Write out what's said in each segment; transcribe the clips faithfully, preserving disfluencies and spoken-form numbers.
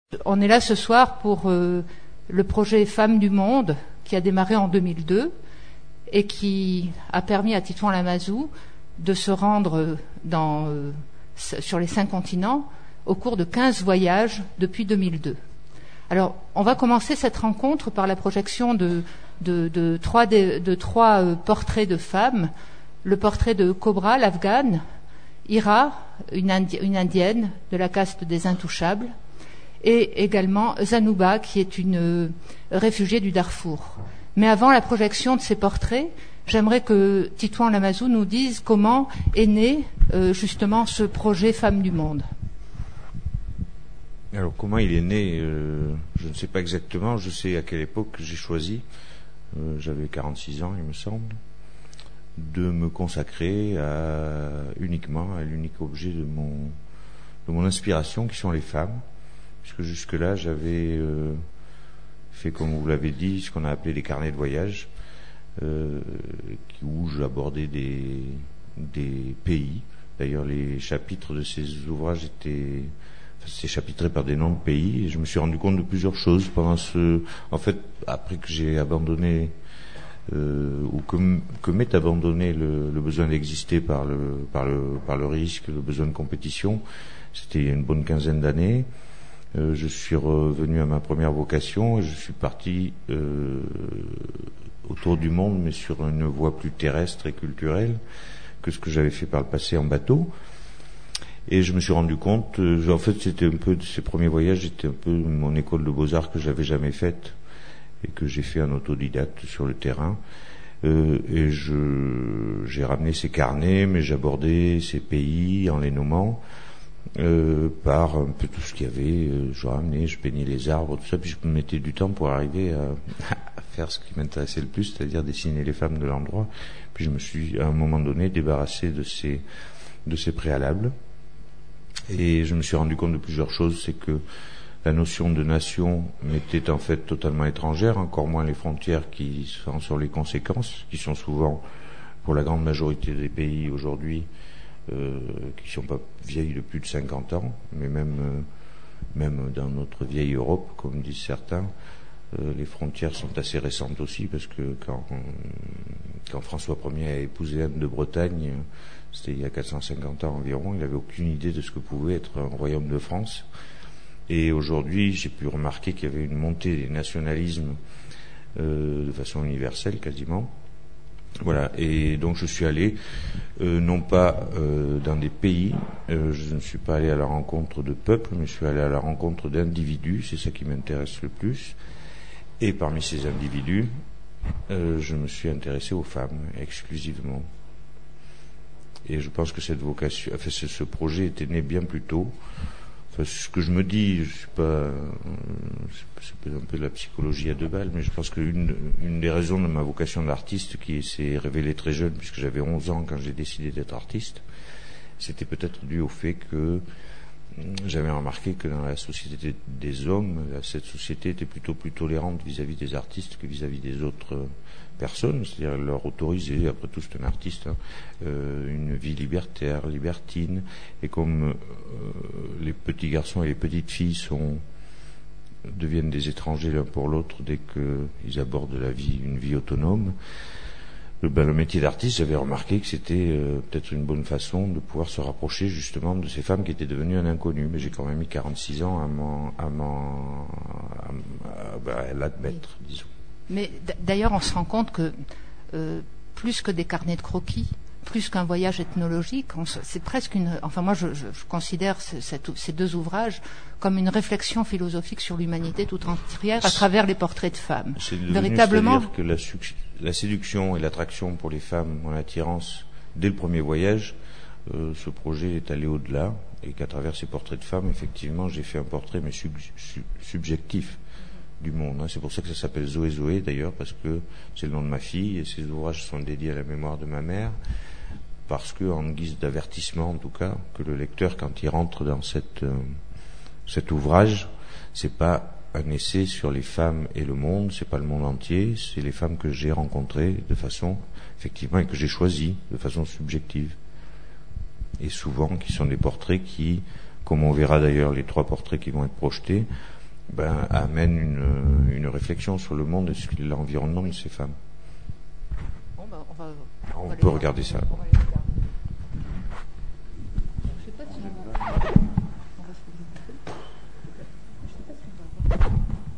On est là ce soir pour euh, le projet Femmes du Monde qui a démarré en deux mille deux et qui a permis à Titouan Lamazou de se rendre dans, euh, sur les cinq continents au cours de quinze voyages depuis deux mille deux. Alors, on va commencer cette rencontre par la projection de, de, de trois, de, de trois euh, portraits de femmes. Le portrait de Cobra, l'Afghane, Ira, une, Indi- une indienne de la caste des Intouchables, et également Zanouba, qui est une euh, réfugiée du Darfour. Mais avant la projection de ces portraits, j'aimerais que Titouan Lamazou nous dise comment est né euh, justement ce projet Femmes du Monde. Alors comment il est né, euh, je ne sais pas exactement, je sais à quelle époque j'ai choisi, euh, j'avais quarante-six ans il me semble, de me consacrer à, uniquement à l'unique objet de mon, de mon inspiration qui sont les femmes. Puisque jusque-là, j'avais euh, fait, comme vous l'avez dit, ce qu'on a appelé des carnets de voyage, euh, où j'abordais des, des pays. D'ailleurs, les chapitres de ces ouvrages étaient, enfin, c'est chapitré par des noms de pays, et je me suis rendu compte de plusieurs choses pendant ce... En fait, après que j'ai abandonné, euh, ou que, que m'est abandonné le, le besoin d'exister par le, par le, par le risque, le besoin de compétition, c'était il y a une bonne quinzaine d'années. Euh, je suis revenu à ma première vocation et je suis parti euh, autour du monde, mais sur une voie plus terrestre et culturelle que ce que j'avais fait par le passé en bateau. Et je me suis rendu compte, euh, en fait, c'était un peu ces premiers voyages, c'était un peu mon école de beaux-arts que j'avais jamais faite et que j'ai fait en autodidacte sur le terrain. Euh, et je j'ai ramené ces carnets, mais j'abordais ces pays en les nommant. Euh, par un peu tout ce qu'il y avait, euh, je ramenais, je peignais les arbres, tout ça, puis je me mettais du temps pour arriver à, à faire ce qui m'intéressait le plus, c'est-à-dire dessiner les femmes de l'endroit. Puis je me suis, à un moment donné, débarrassé de ces, de ces préalables, et je me suis rendu compte de plusieurs choses. C'est que la notion de nation m'était en fait totalement étrangère, encore moins les frontières qui sont sur les conséquences, qui sont souvent, pour la grande majorité des pays aujourd'hui, Euh, qui ne sont pas vieilles de plus de cinquante ans, mais même, euh, même dans notre vieille Europe, comme disent certains, euh, les frontières sont assez récentes aussi, parce que quand, quand François Ier a épousé Anne de Bretagne, c'était il y a quatre cent cinquante ans environ, il n'avait aucune idée de ce que pouvait être un royaume de France. Et aujourd'hui, j'ai pu remarquer qu'il y avait une montée des nationalismes euh, de façon universelle quasiment. Voilà, et donc je suis allé, euh, non pas euh, dans des pays, euh, je ne suis pas allé à la rencontre de peuples, mais je suis allé à la rencontre d'individus, c'est ça qui m'intéresse le plus. Et parmi ces individus, euh, je me suis intéressé aux femmes exclusivement. Et je pense que cette vocation, enfin, ce, ce projet était né bien plus tôt. Enfin, ce que je me dis, je suis pas, euh, c'est un peu de la psychologie à deux balles, mais je pense qu'une une des raisons de ma vocation d'artiste, qui s'est révélée très jeune, puisque j'avais onze ans quand j'ai décidé d'être artiste, c'était peut-être dû au fait que j'avais remarqué que dans la société des hommes, cette société était plutôt plus tolérante vis-à-vis des artistes que vis-à-vis des autres personnes, c'est-à-dire leur autoriser, après tout c'est un artiste, hein, euh, une vie libertaire, libertine, et comme euh, les petits garçons et les petites filles sont deviennent des étrangers l'un pour l'autre dès qu'ils abordent la vie, une vie autonome, le, ben, le métier d'artiste, j'avais remarqué que c'était euh, peut-être une bonne façon de pouvoir se rapprocher justement de ces femmes qui étaient devenues un inconnu. Mais j'ai quand même mis quarante-six ans à m'en, à m'en, à, à, ben, à l'admettre, oui. Disons. Mais d'ailleurs, on se rend compte que euh, plus que des carnets de croquis, plus qu'un voyage ethnologique, c'est presque une. Enfin, moi, je, je, je considère ce, cette, ces deux ouvrages comme une réflexion philosophique sur l'humanité tout entière à travers les portraits de femmes. C'est devenu, véritablement. C'est-à-dire que la, la séduction et l'attraction pour les femmes, mon attirance, dès le premier voyage, euh, ce projet est allé au-delà, et qu'à travers ces portraits de femmes, effectivement, j'ai fait un portrait mais sub, sub, subjectif du monde. Hein. C'est pour ça que ça s'appelle Zoé Zoé, d'ailleurs, parce que c'est le nom de ma fille, et ces ouvrages sont dédiés à la mémoire de ma mère, parce que, en guise d'avertissement, en tout cas, que le lecteur, quand il rentre dans cette, euh, cet ouvrage, c'est pas un essai sur les femmes et le monde, c'est pas le monde entier, c'est les femmes que j'ai rencontrées de façon, effectivement, et que j'ai choisies de façon subjective. Et souvent, qui sont des portraits qui, comme on verra d'ailleurs les trois portraits qui vont être projetés, ben, amène une, une réflexion sur le monde et sur l'environnement de ces femmes. Bon, ben, on va, on on va peut les regarder ça. On va les regarder. Je sais pas si on va... on va se regarder. Je sais pas si on va voir.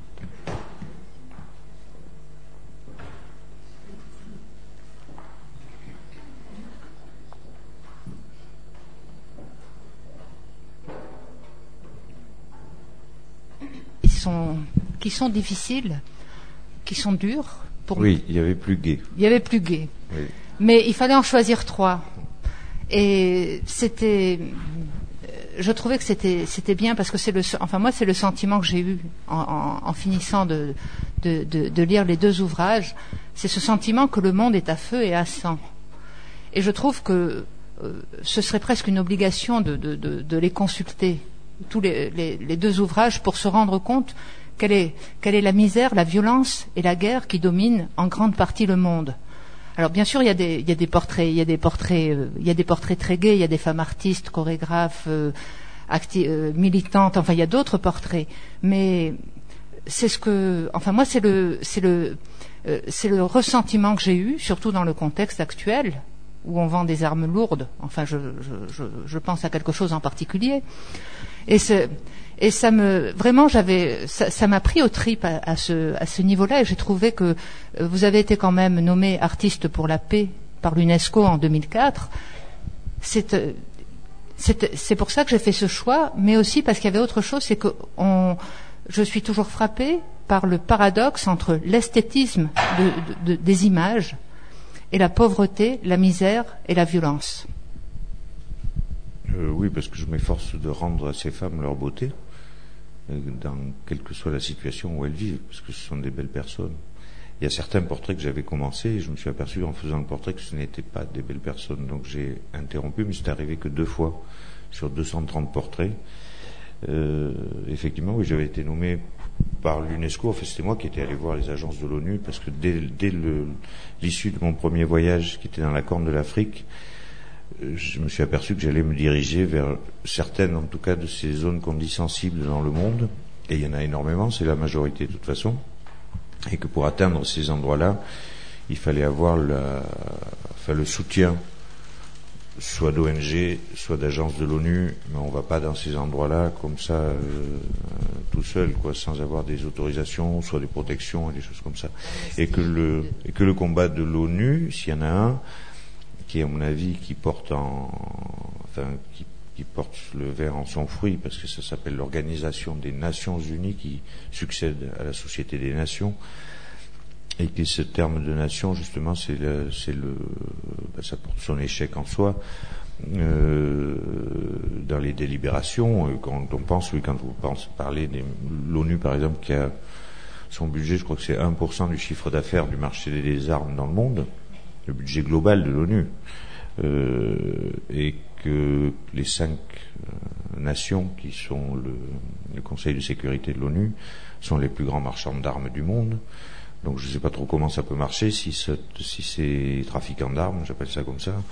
Ils sont, qui sont difficiles, qui sont durs. Pour oui, il y avait plus gai. Il y avait plus gai. Oui. Mais il fallait en choisir trois. Et c'était, je trouvais que c'était, c'était bien parce que c'est le, enfin moi c'est le sentiment que j'ai eu en, en, en finissant de, de, de, de lire les deux ouvrages. C'est ce sentiment que le monde est à feu et à sang. Et je trouve que euh, ce serait presque une obligation de, de, de, de les consulter, tous les, les, les deux ouvrages, pour se rendre compte quelle est, quelle est la misère, la violence et la guerre qui dominent en grande partie le monde. Alors bien sûr, il y a des, il y a des portraits, il y a des portraits, euh, il y a des portraits très gais, il y a des femmes artistes, chorégraphes, euh, acti- euh, militantes. Enfin, il y a d'autres portraits. Mais c'est ce que, enfin moi, c'est le, c'est le, euh, c'est le ressentiment que j'ai eu, surtout dans le contexte actuel où on vend des armes lourdes. Enfin, je, je, je, je pense à quelque chose en particulier. Et c'est Et ça me, vraiment, j'avais, ça, ça m'a pris aux tripes à, à ce, à ce niveau-là, et j'ai trouvé que euh, vous avez été quand même nommé artiste pour la paix par l'UNESCO en deux mille quatre. C'est, euh, c'est, c'est pour ça que j'ai fait ce choix, mais aussi parce qu'il y avait autre chose, c'est que on, je suis toujours frappée par le paradoxe entre l'esthétisme de, de, de, des images et la pauvreté, la misère et la violence. Euh, oui, parce que je m'efforce de rendre à ces femmes leur beauté, euh, dans quelle que soit la situation où elles vivent, parce que ce sont des belles personnes. Il y a certains portraits que j'avais commencé, et je me suis aperçu en faisant le portrait que ce n'étaient pas des belles personnes, donc j'ai interrompu, mais c'est arrivé que deux fois sur deux cent trente portraits. Euh, effectivement, oui, j'avais été nommé par l'UNESCO. Enfin, c'était moi qui étais allé voir les agences de l'ONU, parce que dès, dès le, l'issue de mon premier voyage, qui était dans la Corne de l'Afrique, je me suis aperçu que j'allais me diriger vers certaines, en tout cas, de ces zones qu'on dit sensibles dans le monde, et il y en a énormément, c'est la majorité de toute façon, et que pour atteindre ces endroits-là, il fallait avoir la, enfin, le soutien, soit d'O N G, soit d'agences de l'ONU, mais on ne va pas dans ces endroits-là comme ça, euh, tout seul, quoi, sans avoir des autorisations, soit des protections, et des choses comme ça. Et que le, et que le combat de l'ONU, s'il y en a un, qui, à mon avis, qui porte en, enfin, qui, qui porte le verre en son fruit, parce que ça s'appelle l'Organisation des Nations Unies, qui succède à la Société des Nations, et que ce terme de nation, justement, c'est le, c'est le, ben, ça porte son échec en soi, euh, dans les délibérations, quand on pense, oui, quand vous pensez, parlez de l'ONU, par exemple, qui a son budget, je crois que c'est un pour cent du chiffre d'affaires du marché des armes dans le monde, le budget global de l'ONU, euh, et que les cinq euh, nations qui sont le, le Conseil de sécurité de l'ONU sont les plus grands marchands d'armes du monde. Donc je ne sais pas trop comment ça peut marcher si, ce, si ces trafiquants d'armes, j'appelle ça comme ça,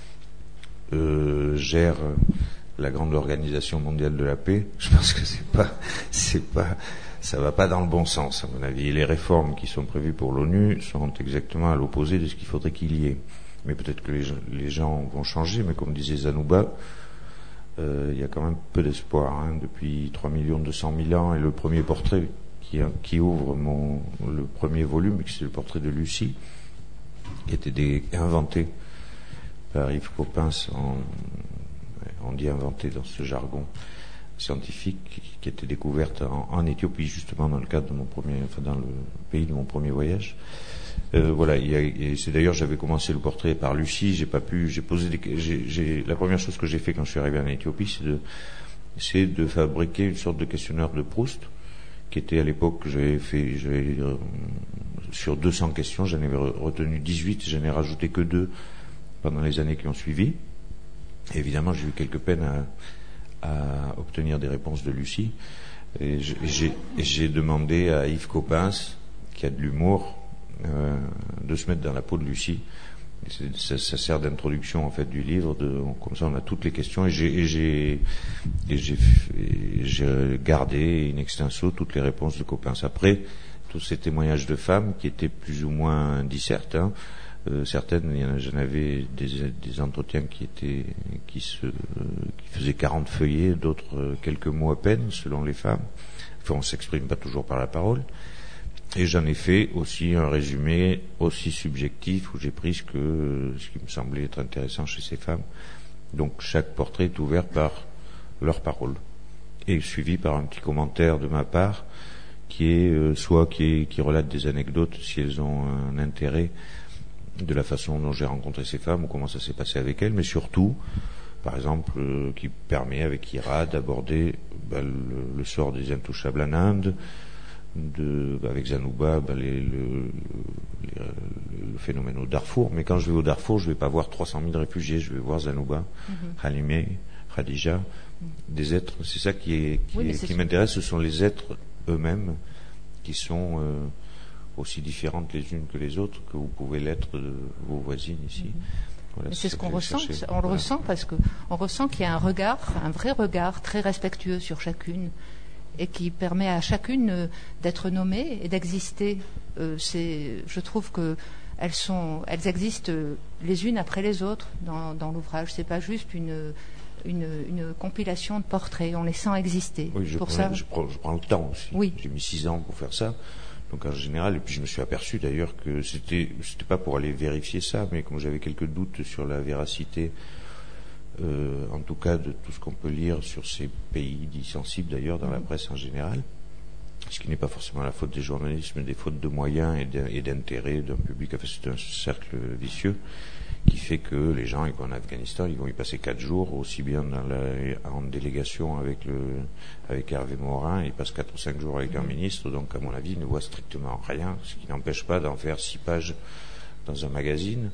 euh, gèrent la grande organisation mondiale de la paix. Je pense que c'est pas, c'est pas, ça va pas dans le bon sens, à mon avis. Et les réformes qui sont prévues pour l'ONU sont exactement à l'opposé de ce qu'il faudrait qu'il y ait. Mais peut-être que les, les gens vont changer, mais comme disait Zanouba, euh, il y a quand même peu d'espoir, hein, depuis trois millions deux cent mille ans, et le premier portrait qui, qui ouvre mon, le premier volume, c'est le portrait de Lucie, qui était des, inventé par Yves Coppens, en, on dit inventé dans ce jargon scientifique, qui était découverte en, en Éthiopie, justement dans le cadre de mon premier, enfin dans le pays de mon premier voyage. Euh, voilà, il y a, et c'est d'ailleurs, j'avais commencé le portrait par Lucie, j'ai pas pu, j'ai posé des, j'ai, j'ai, la première chose que j'ai fait quand je suis arrivé en Éthiopie, c'est de, c'est de fabriquer une sorte de questionnaire de Proust, qui était à l'époque, j'avais fait, j'avais, euh, sur deux cents questions, j'en avais retenu dix-huit, j'en ai rajouté que deux pendant les années qui ont suivi. Et évidemment, j'ai eu quelques peines à, à obtenir des réponses de Lucie. Et j'ai, j'ai demandé à Yves Coppens, qui a de l'humour, euh, de se mettre dans la peau de Lucie C'est, ça, ça sert d'introduction en fait du livre. De, comme ça, on a toutes les questions et j'ai, et j'ai, et j'ai, et j'ai gardé in extenso toutes les réponses de Coppens. Après, tous ces témoignages de femmes qui étaient plus ou moins dissertes. Hein, euh, certaines, il y en a, j'en avais des, des entretiens qui étaient, qui se, qui faisaient quarante feuillets, d'autres euh, quelques mots à peine, selon les femmes. Enfin, on s'exprime pas toujours par la parole. Et j'en ai fait aussi un résumé aussi subjectif où j'ai pris ce que ce qui me semblait être intéressant chez ces femmes. Donc chaque portrait est ouvert par leur parole et suivi par un petit commentaire de ma part qui est euh, soit qui, est, qui relate des anecdotes si elles ont un intérêt de la façon dont j'ai rencontré ces femmes ou comment ça s'est passé avec elles, mais surtout, par exemple, euh, qui permet avec Ira d'aborder bah, le, le sort des intouchables en Inde. De, avec Zanouba, ben les, le, les, le phénomène au Darfour. Mais quand je vais au Darfour, je vais pas voir trois cent mille réfugiés, je vais voir Zanouba, mm-hmm. Halimé, Khadija, mm-hmm. des êtres. C'est ça qui, est, qui, oui, est, qui m'intéresse, ce sont les êtres eux-mêmes qui sont euh, aussi différentes les unes que les autres que vous pouvez l'être de vos voisines ici. Mm-hmm. Voilà, c'est, c'est ce qu'on ressent, chercher. on le voilà. ressent parce que on ressent qu'il y a un regard, un vrai regard très respectueux sur chacune. Et qui permet à chacune euh, d'être nommée et d'exister. Euh, c'est, je trouve que elles sont, elles existent euh, les unes après les autres dans, dans l'ouvrage. C'est pas juste une, une, une compilation de portraits. On les sent exister. Oui, je, pour prends, ça, je, prends, je prends le temps aussi. Oui. J'ai mis six ans pour faire ça. Donc en général, et puis je me suis aperçu d'ailleurs que c'était, c'était pas pour aller vérifier ça, mais comme j'avais quelques doutes sur la véracité. Euh, en tout cas de tout ce qu'on peut lire sur ces pays dits sensibles d'ailleurs dans mmh. la presse en général, ce qui n'est pas forcément la faute des journalistes mais des fautes de moyens et d'intérêt d'un public. Enfin, c'est un cercle vicieux qui fait que les gens, ils vont en Afghanistan, ils vont y passer quatre jours, aussi bien dans la, en délégation avec le avec Hervé Morin, ils passent quatre ou cinq jours avec mmh. un ministre, donc à mon avis ils ne voient strictement rien, ce qui n'empêche pas d'en faire six pages dans un magazine.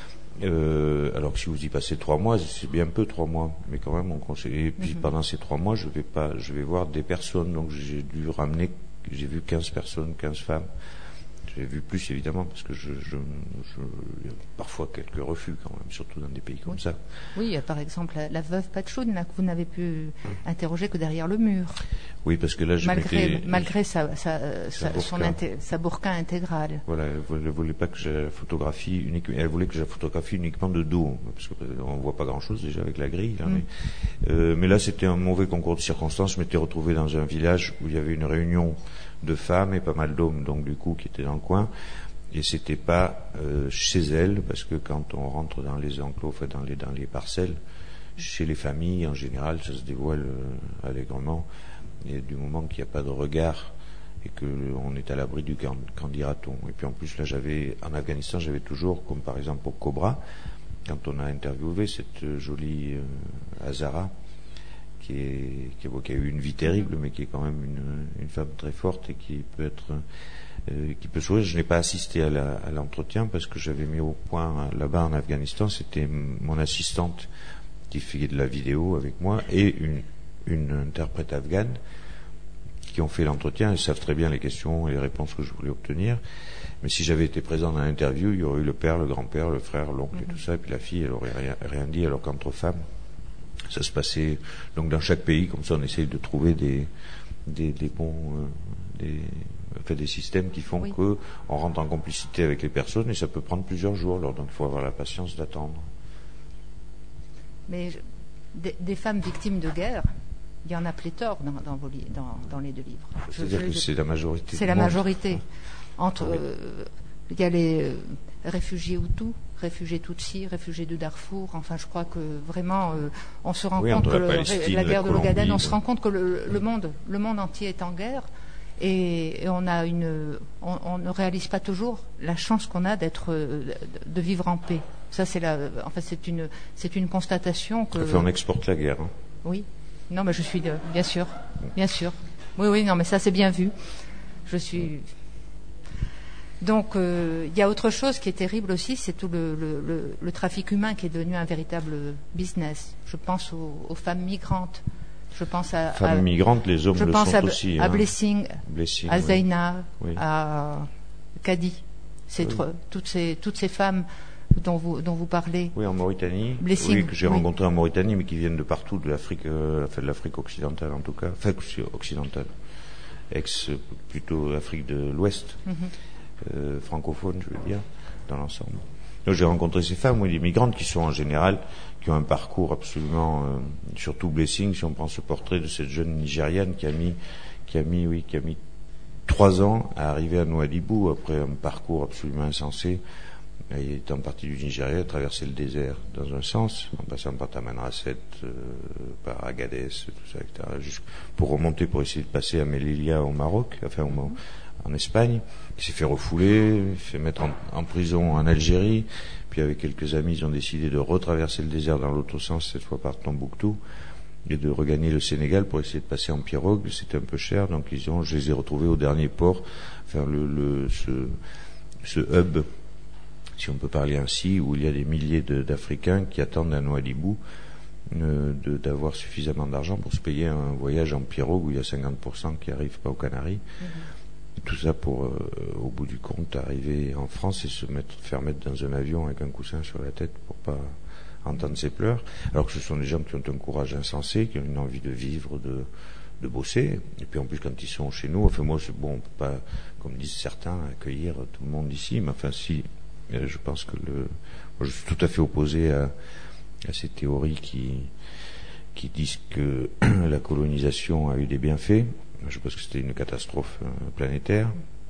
Euh, alors que si vous y passez trois mois, c'est bien peu trois mois, mais quand même on conseille. Et puis mm-hmm. pendant ces trois mois, je vais pas, je vais voir des personnes. Donc j'ai dû ramener, j'ai vu quinze personnes, quinze femmes. J'ai vu plus évidemment parce que je, je, je il y a parfois quelques refus quand même, surtout dans des pays comme oui. ça. Oui, il y a par exemple la, la veuve Pachoun là que vous n'avez pu oui. interroger que derrière le mur. Oui, parce que là, je malgré m'étais, malgré sa sa, sa, sa, son inté, sa burqa intégrale. Voilà, elle ne voulait pas que je la photographie uniquement. Elle voulait que je la photographie uniquement de dos, parce qu'on voit pas grand-chose déjà avec la grille. Là, mm. mais, euh, mais là, c'était un mauvais concours de circonstances. Je m'étais retrouvé dans un village où il y avait une réunion de femmes et pas mal d'hommes, donc du coup, qui étaient dans le coin. Et c'était pas euh, chez elles, parce que quand on rentre dans les enclos, enfin dans les dans les parcelles, chez les familles en général, ça se dévoile euh, allègrement. Et du moment qu'il n'y a pas de regard et que on est à l'abri du qu'en dira-t-on. Et puis en plus là, j'avais en Afghanistan, j'avais toujours, comme par exemple au Cobra, quand on a interviewé cette jolie euh, Hazara, qui est qui a, qui a eu une vie terrible, mais qui est quand même une, une femme très forte et qui peut être euh, qui peut sourire. Je n'ai pas assisté à, la, à l'entretien parce que j'avais mis au point là-bas en Afghanistan. C'était mon assistante qui fait de la vidéo avec moi et une une interprète afghane qui ont fait l'entretien et savent très bien les questions et les réponses que je voulais obtenir. Mais si j'avais été présent dans l'interview, il y aurait eu le père, le grand-père, le frère, l'oncle et tout ça, et puis la fille, elle aurait rien, rien dit, alors qu'entre femmes, ça se passait. Donc dans chaque pays, comme ça, on essaye de trouver des des, des bons euh, des enfin, des systèmes qui font oui. que on rentre en complicité avec les personnes et ça peut prendre plusieurs jours. Alors donc il faut avoir la patience d'attendre. Mais je, des, des femmes victimes de guerre, il y en a pléthore dans, dans, vos li- dans, dans les deux livres. C'est-à-dire je, que je, c'est la majorité. C'est la majorité. Entre, oui. euh, il y a les euh, réfugiés Hutus, réfugiés Tutsis, réfugiés de Darfour. Enfin, je crois que vraiment, euh, on se rend oui, compte que la, le, la guerre la de l'Ogaden, on se rend compte que le, le monde, le monde entier est en guerre. Et, et on a une, on, on ne réalise pas toujours la chance qu'on a d'être, de, de vivre en paix. Ça, c'est la, en fait, c'est une, c'est une constatation que. Enfin, on exporte la guerre. Hein. Oui. Non, mais je suis de, bien sûr, bien sûr. Oui, oui, non, mais ça c'est bien vu. Je suis. Donc, il euh, y a autre chose qui est terrible aussi, c'est tout le, le, le, le trafic humain qui est devenu un véritable business. Je pense aux, aux femmes migrantes. Je pense à. Femmes à, migrantes, les hommes je le pense sont à, aussi. à hein. Blessing, Blessing, à Zeina, oui. à Kadi. C'est oui. trop, toutes ces toutes ces femmes dont vous, dont vous parlez. Oui, en Mauritanie. Blessing, oui, que j'ai oui. rencontré en Mauritanie, mais qui viennent de partout, de l'Afrique, euh, enfin de l'Afrique occidentale en tout cas, enfin occidentale, ex plutôt Afrique de l'Ouest, mm-hmm. euh, francophone, je veux dire, dans l'ensemble. Donc j'ai rencontré ces femmes, oui, des migrantes qui sont en général, qui ont un parcours absolument, euh, surtout Blessing, si on prend ce portrait de cette jeune Nigériane qui a mis, qui a mis, oui, qui a mis trois ans à arriver à Nouadhibou après un parcours absolument insensé. Elle étant partie du Nigeria, traverser le désert dans un sens, en passant par Tamanrasset, euh, par Agadez, tout ça, et cetera, juste pour remonter, pour essayer de passer à Melilla au Maroc, enfin au, en Espagne, qui s'est fait refouler, fait mettre en, en prison en Algérie, puis avec quelques amis, ils ont décidé de retraverser le désert dans l'autre sens, cette fois par Tombouctou, et de regagner le Sénégal pour essayer de passer en pirogue. C'était un peu cher, donc ils ont, je les ai retrouvés au dernier port, enfin le, le ce, ce hub, si on peut parler ainsi, où il y a des milliers de, d'Africains qui attendent à Nouadhibou euh, de, d'avoir suffisamment d'argent pour se payer un voyage en pirogue où il y a cinquante pour cent qui n'arrivent pas aux Canaries. Mm-hmm. Tout ça pour, euh, au bout du compte, arriver en France et se mettre, faire mettre dans un avion avec un coussin sur la tête pour pas entendre ses pleurs. Alors que ce sont des gens qui ont un courage insensé, qui ont une envie de vivre, de, de bosser. Et puis en plus, quand ils sont chez nous, enfin moi, c'est bon, on peut pas, comme disent certains, accueillir tout le monde ici, mais enfin si. Je pense que le, moi je suis tout à fait opposé à, à ces théories qui, qui disent que la colonisation a eu des bienfaits. Je pense que c'était une catastrophe planétaire.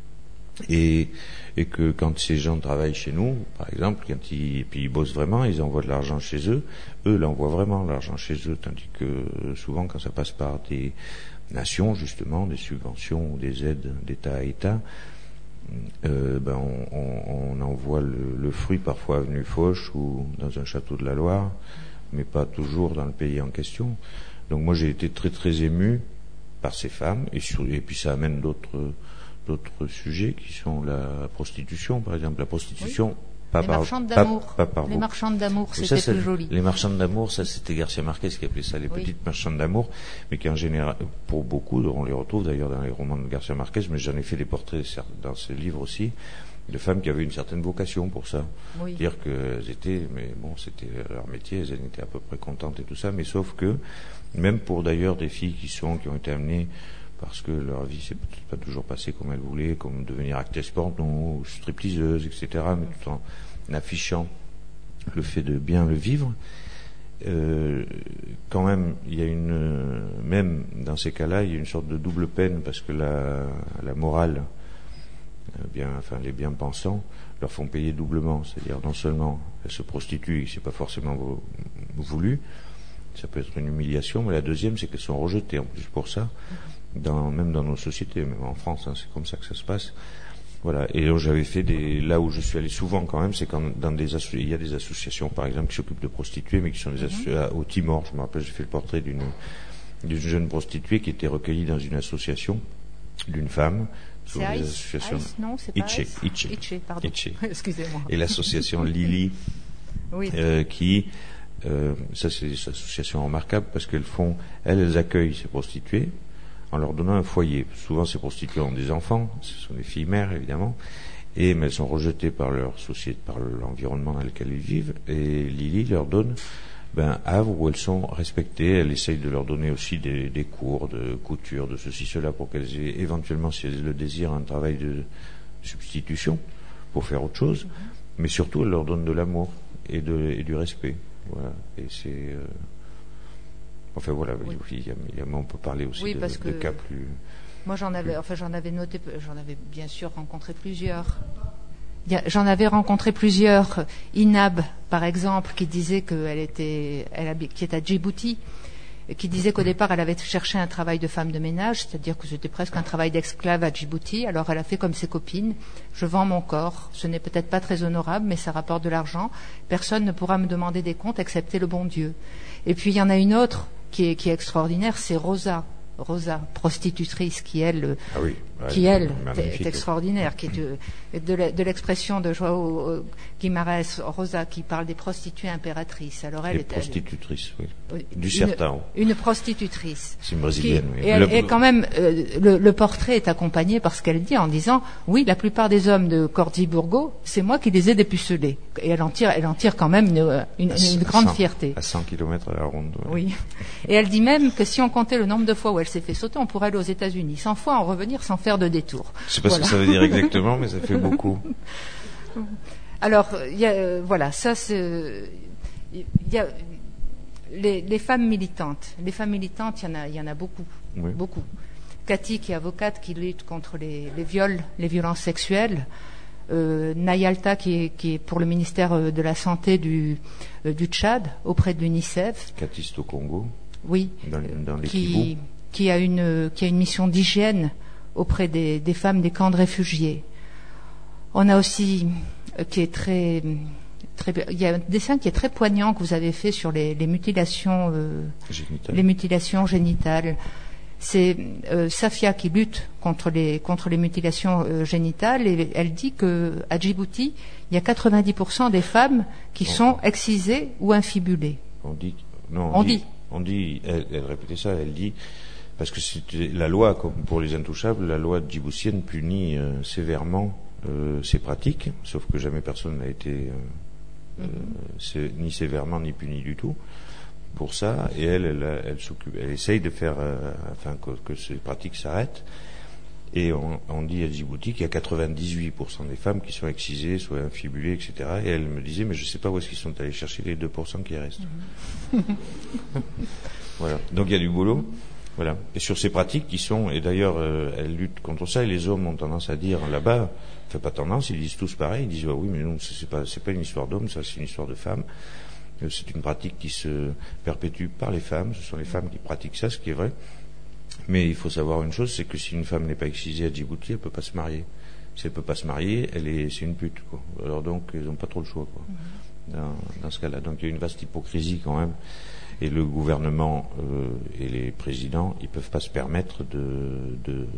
Et, et que quand ces gens travaillent chez nous, par exemple, quand ils, et puis ils bossent vraiment, ils envoient de l'argent chez eux, eux l'envoient vraiment l'argent chez eux, tandis que souvent quand ça passe par des nations, justement, des subventions ou des aides d'État à État, Euh, ben on, on, on envoie le, le fruit parfois à Avenue Foch ou dans un château de la Loire, mais pas toujours dans le pays en question. Donc moi j'ai été très très ému par ces femmes et, sur, et puis ça amène d'autres d'autres sujets qui sont la prostitution, par exemple la prostitution. Oui. Pas les par, marchandes d'amour. Pas, pas par les marchandes d'amour, c'était ça, plus joli. Les marchandes d'amour, ça c'était Garcia Marquez qui appelait ça les oui. petites marchandes d'amour, mais qui en général, pour beaucoup, on les retrouve d'ailleurs dans les romans de Garcia Marquez, mais j'en ai fait des portraits dans ce livre aussi, de femmes qui avaient une certaine vocation pour ça. Oui. Dire qu'elles étaient, mais bon, c'était leur métier, elles étaient à peu près contentes et tout ça, mais sauf que, même pour d'ailleurs des filles qui sont, qui ont été amenées parce que leur vie s'est peut-être pas toujours passée comme elles voulaient, comme devenir actrice porno, stripteaseuse, et cetera, mais tout en affichant le fait de bien le vivre. Euh, quand même, il y a une, même dans ces cas-là, il y a une sorte de double peine parce que la, la morale, bien, enfin les bien-pensants, leur font payer doublement. C'est-à-dire non seulement elles se prostituent, et c'est pas forcément voulu, ça peut être une humiliation, mais la deuxième, c'est qu'elles sont rejetées en plus pour ça. Dans, même dans nos sociétés, même en France, hein, c'est comme ça que ça se passe. Voilà. Et donc, j'avais fait des, là où je suis allé souvent quand même, c'est quand dans des asso- il y a des associations, par exemple, qui s'occupent de prostituées, mais qui sont des associations, au Timor, je me rappelle, j'ai fait le portrait d'une, d'une jeune prostituée qui était recueillie dans une association d'une femme. C'est Ice, Ice, non, c'est pas Itche, Ice. Itche. Itche, pardon. Itche. Excusez-moi. Et l'association Lily, oui. euh, qui, euh, ça c'est des associations remarquables parce qu'elles font, elles, elles accueillent ces prostituées, en leur donnant un foyer. Souvent, ces prostituées ont des enfants, ce sont des filles mères, évidemment, et, mais elles sont rejetées par leur société, par l'environnement dans lequel elles vivent, et Lily leur donne ben, Havre où elles sont respectées. Elle essaye de leur donner aussi des, des cours de couture, de ceci, cela, pour qu'elles aient éventuellement, si elles le désirent, un travail de substitution pour faire autre chose, mm-hmm. mais surtout, elle leur donne de l'amour et, de, et du respect. Voilà. Et c'est... Euh, Enfin voilà, oui. il y a, il y a, on peut parler aussi oui, de, parce que de cas plus. Moi j'en avais, plus... enfin j'en avais noté, j'en avais bien sûr rencontré plusieurs. J'en avais rencontré plusieurs. Inab, par exemple, qui disait qu'elle était, elle, qui est à Djibouti, qui disait qu'au départ elle avait cherché un travail de femme de ménage, c'est-à-dire que c'était presque un travail d'esclave à Djibouti. Alors elle a fait comme ses copines, je vends mon corps. Ce n'est peut-être pas très honorable, mais ça rapporte de l'argent. Personne ne pourra me demander des comptes excepté le bon Dieu. Et puis il y en a une autre. Qui est, qui est extraordinaire, c'est Rosa. Rosa, prostitutrice, qui elle, ah oui, ouais, qui elle est extraordinaire, qui est de, de, de l'expression de Joao Guimarães, Rosa, qui parle des prostituées impératrices. Alors elle est est prostitutrice, oui, du une, Sertão. Une prostitutrice. C'est une brésilienne. Qui, oui. Et, elle, et quand même, euh, le, le portrait est accompagné par ce qu'elle dit en disant, oui, la plupart des hommes de Cordiburgo, c'est moi qui les ai dépucelés. Et elle en tire, elle en tire quand même une, une, une grande cent, fierté. À cent kilomètres à la ronde. Ouais. Oui. Et elle dit même que si on comptait le nombre de fois où elle s'est fait sauter, on pourrait aller aux États-Unis, cent fois en revenir sans faire de détour. Je sais pas voilà. ce que ça veut dire exactement, mais ça fait beaucoup. Alors, y a, euh, voilà, ça c'est, il y a les, les femmes militantes. Les femmes militantes, il y en a, il y en a beaucoup, oui. beaucoup. Cathy, qui est avocate, qui lutte contre les, les viols, les violences sexuelles. Euh, Nayalta, qui est, qui est pour le ministère de la Santé du, euh, du Tchad, auprès de l'UNICEF. Catiste au Congo. Oui. Dans, dans les qui, qui a une, qui a une mission d'hygiène auprès des, des femmes des camps de réfugiés. On a aussi, euh, qui est très, très, il y a un dessin qui est très poignant que vous avez fait sur les, les mutilations, euh, les mutilations génitales. C'est euh, Safia qui lutte contre les contre les mutilations euh, génitales et elle dit que à Djibouti, il y a quatre-vingt-dix pour cent des femmes qui on, sont excisées ou infibulées. On dit non, on, on dit, dit on dit elle, elle répétait ça, elle dit parce que c'était la loi comme pour les intouchables, la loi djiboutienne punit euh, sévèrement euh, ces pratiques, sauf que jamais personne n'a été euh, mm-hmm. euh, ni sévèrement ni puni du tout pour ça, et elle, elle, elle s'occupe, elle essaye de faire, euh, afin que, que ces pratiques s'arrêtent. Et on, on dit à Djibouti qu'il y a quatre-vingt-dix-huit pour cent des femmes qui sont excisées, soit infibulées, et cetera. Et elle me disait, mais je ne sais pas où est-ce qu'ils sont allés chercher les deux pour cent qui restent. Mmh. Voilà. Donc il y a du boulot. Voilà. Et sur ces pratiques qui sont, et d'ailleurs, euh, elle lutte contre ça, et les hommes ont tendance à dire là-bas, enfin pas tendance, ils disent tous pareil, ils disent, oh, oui, mais non, c'est pas, c'est pas une histoire d'hommes, ça c'est une histoire de femmes. C'est une pratique qui se perpétue par les femmes, ce sont les femmes qui pratiquent ça, ce qui est vrai. Mais il faut savoir une chose, c'est que si une femme n'est pas excisée à Djibouti, elle peut pas se marier. Si elle peut pas se marier, elle est, c'est une pute, quoi. Alors donc, ils n'ont pas trop le choix, quoi. Mm-hmm. Dans, dans ce cas-là. Donc il y a une vaste hypocrisie quand même. Et le gouvernement euh, et les présidents, ils peuvent pas se permettre de, de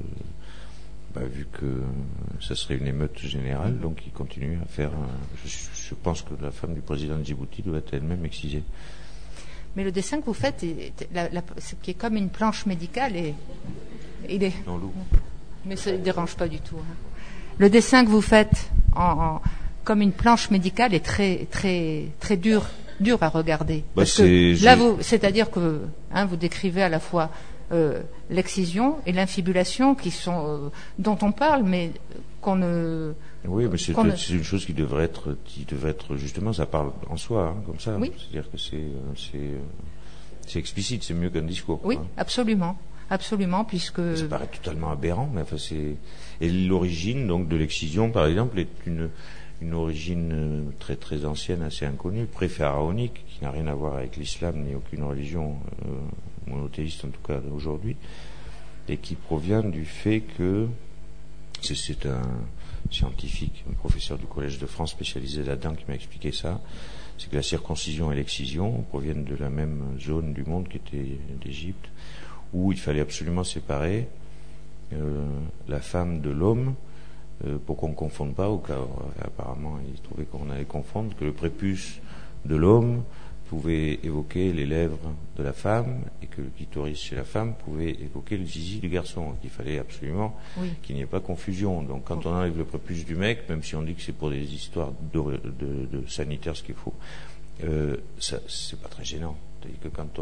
bah, vu que ça serait une émeute générale, donc ils continuent à faire. Je, je pense que la femme du président de Djibouti doit être elle-même excisée. Mais le dessin que vous faites, est, la, la, c'est, qui est comme une planche médicale, et il est. Non, loup. Mais ça ne dérange pas du tout. Hein. Le dessin que vous faites, en, en, comme une planche médicale, est très, très, très dur, dur à regarder. Bah, parce c'est, que là, vous, c'est-à-dire que hein, vous décrivez à la fois euh, l'excision et l'infibulation, qui sont euh, dont on parle, mais qu'on ne. Oui, mais c'est, ne... c'est une chose qui devrait être, qui devrait être justement, ça parle en soi, hein, comme ça. Oui. C'est-à-dire que c'est, c'est, c'est explicite, c'est mieux qu'un discours. Oui, hein. absolument, absolument, puisque. Ça paraît totalement aberrant, mais enfin c'est. Et l'origine donc de l'excision, par exemple, est une une origine très très ancienne, assez inconnue, pré-pharaonique, qui n'a rien à voir avec l'islam ni aucune religion euh, monothéiste en tout cas aujourd'hui, et qui provient du fait que c'est, c'est un scientifique, un professeur du Collège de France spécialisé là-dedans qui m'a expliqué ça, c'est que la circoncision et l'excision proviennent de la même zone du monde qui était l'Égypte, où il fallait absolument séparer euh, la femme de l'homme euh, pour qu'on ne confonde pas, au cas où, apparemment il trouvait qu'on allait confondre, que le prépuce de l'homme pouvait évoquer les lèvres de la femme et que le clitoris chez la femme pouvait évoquer le zizi du garçon. Il fallait absolument oui. qu'il n'y ait pas confusion. Donc quand on enlève le prépuce du mec, même si on dit que c'est pour des histoires de, de, de sanitaire ce qu'il faut, euh, ça, c'est pas très gênant. C'est-à-dire que quand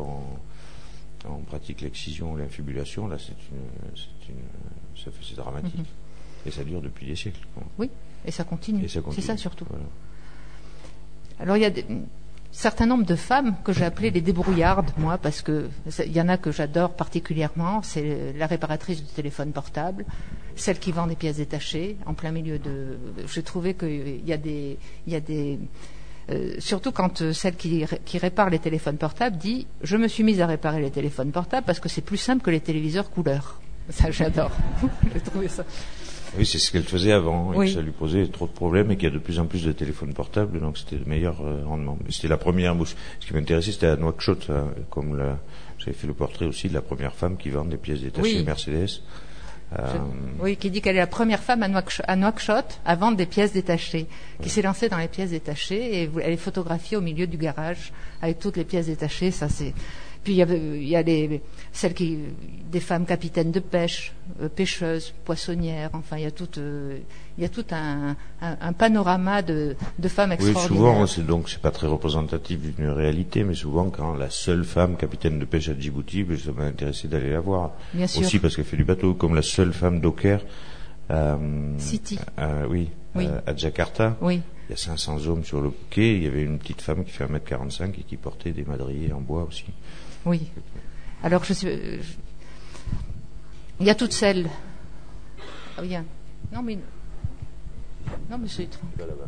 on, on pratique l'excision ou l'infibulation, là c'est une, c'est une, ça fait, c'est dramatique. Mm-hmm. Et ça dure depuis des siècles. Quoi. Oui, et ça continue. Et ça continue. C'est ça surtout. Voilà. Alors il y a des, certain nombre de femmes que j'ai appelées les débrouillardes, moi, parce que il y en a que j'adore particulièrement. C'est la réparatrice du téléphone portable, celle qui vend des pièces détachées en plein milieu de. J'ai trouvé qu'il y a des, il y a des, euh, surtout quand euh, celle qui, qui répare les téléphones portables dit, je me suis mise à réparer les téléphones portables parce que c'est plus simple que les téléviseurs couleur. Ça, j'adore. J'ai trouvé ça. Oui, c'est ce qu'elle faisait avant, et oui. que ça lui posait trop de problèmes, et qu'il y a de plus en plus de téléphones portables, donc c'était le meilleur euh, rendement. Mais c'était la première mouche. Ce qui m'intéressait, c'était à Nouakchott, hein, comme la, j'avais fait le portrait aussi de la première femme qui vend des pièces détachées oui. Mercedes. Euh, Je, oui, qui dit qu'elle est la première femme à Nouakchott, à, Nouakchott à vendre des pièces détachées, qui ouais. s'est lancée dans les pièces détachées, et elle est photographiée au milieu du garage avec toutes les pièces détachées. Ça, c'est. Puis il y a, il y a les, celles qui, des femmes capitaines de pêche, euh, pêcheuses, poissonnières. Enfin, il y a tout, euh, il y a tout un, un, un panorama de, de femmes extraordinaires. Oui, souvent, c'est donc c'est pas très représentatif d'une réalité, mais souvent quand la seule femme capitaine de pêche à Djibouti, ben, ça m'a intéressé d'aller la voir. Bien sûr. Aussi parce qu'elle fait du bateau, comme la seule femme docker. Euh, City. Euh, oui. oui. Euh, à Jakarta. Oui. Il y a cinq cents hommes sur le quai. Il y avait une petite femme qui fait un mètre quarante-cinq et qui portait des madriers en bois aussi. Oui. Alors, je sais. Je... Il y a toutes celles. Ah, bien. Non, mais. Non, mais c'est étrange. Là-bas.